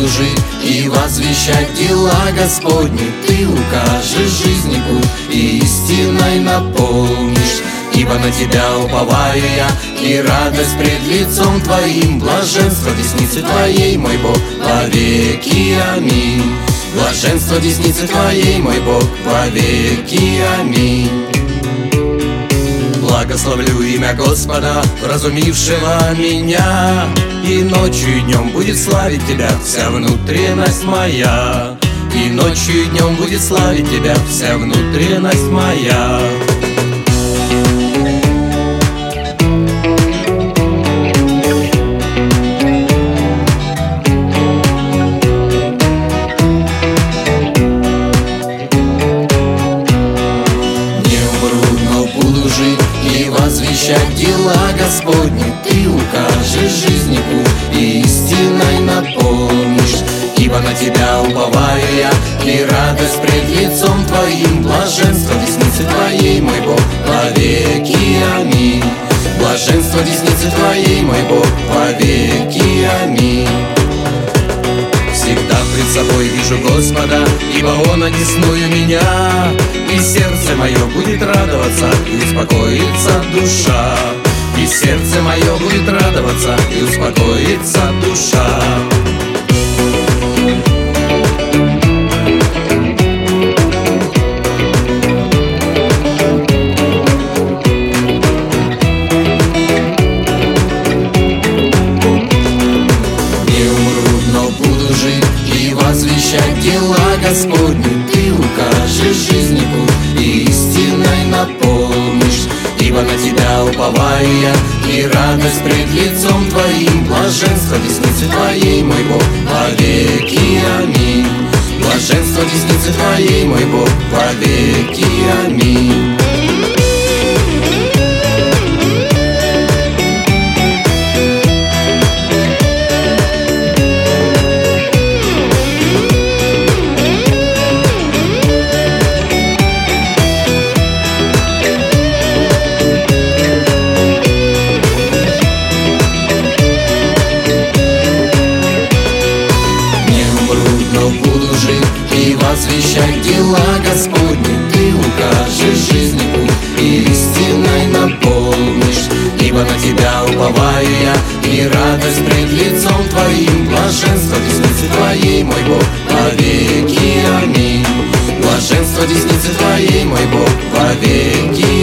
буду жить и возвещать дела Господни. Ты укажешь жизни путь и истиной наполнишь. Ибо на Тебя уповаю я, и радость пред лицом Твоим, блаженство десницы Твоей, мой Бог, вовеки. Аминь. Блаженство десницы Твоей, мой Бог, вовеки. Аминь. Благословлю имя Господа, вразумившего меня, и ночью и днем будет славить Тебя вся внутренность моя. И ночью и днем будет славить Тебя вся внутренность моя. И возвещать дела Господни. Ты укажешь жизни путь и истиной наполнишь. Ибо на Тебя уповаю я, и радость пред лицом Твоим, блаженство десницы Твоей, мой Бог, вовеки. Аминь. Блаженство десницы Твоей, мой Бог, вовеки. Аминь. Всегда пред собой вижу Господа, ибо Он одесную меня, и сердце мое будет радоваться, и успокоится душа. И сердце мое будет радоваться, и успокоится душа. Возвещать дела Господни. Ты укажешь жизни путь и истиной наполнишь. Ибо на Тебя уповаю я, и радость пред лицом Твоим, блаженство десницы Твоей, мой Бог, вовеки. Аминь. Блаженство десницы Твоей, мой Бог, вовеки. Аминь. И возвещать дела Господни. Ты укажешь жизни путь и истиной наполнишь. Ибо на Тебя уповаю я, и радость пред лицом Твоим, блаженство десницы Твоей, мой Бог, вовеки. Аминь. Блаженство десницы Твоей, мой Бог, вовеки.